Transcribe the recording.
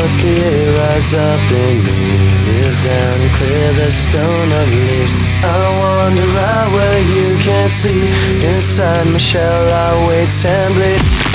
let the air rise up in me. Live down and clear the stone of leaves. I wander out where you can't see. Inside my shell I wait and bleed.